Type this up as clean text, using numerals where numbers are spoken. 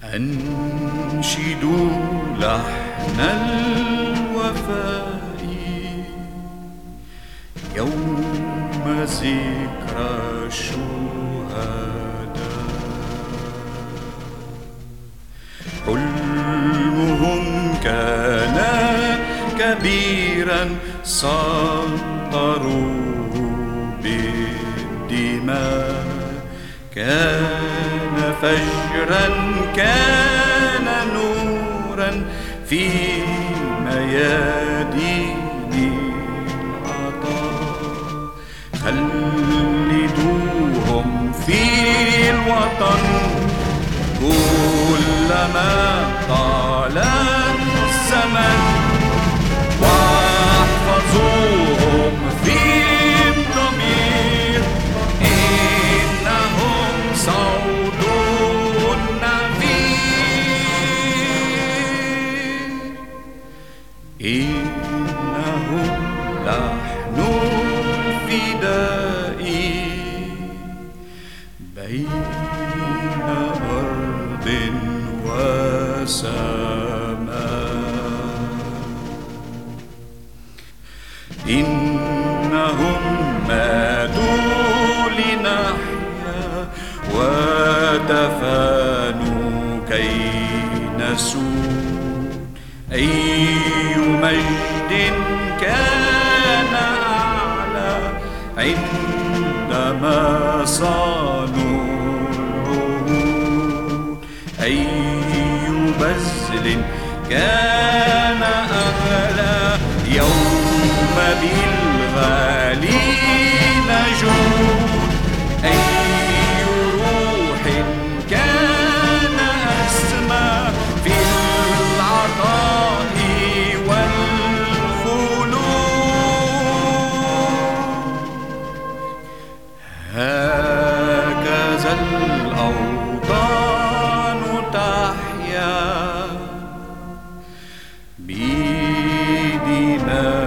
أنشد لحن الوفاء يوم ذكرى الشهداء. حلمهم كان كبيرا سطروه بالدماء، كان فجرا كان نورا في ميادين العطاء. خلدوهم في الوطن كلما طال الزمن، واحفظوهم في الضمير إنهم صوت النفير، إنهم لحن الفداء بين أرض وسماء. إنهم ماتوا لنحيا ودفنوا كي نسود. أي مجد كان أعلى عندما صانوا العهود، أي بذل كان أغلى يوم بالغالي نجود، أي روح كان أسمى في العطاء والخلود. هكذا الأوطان تحيا بدماء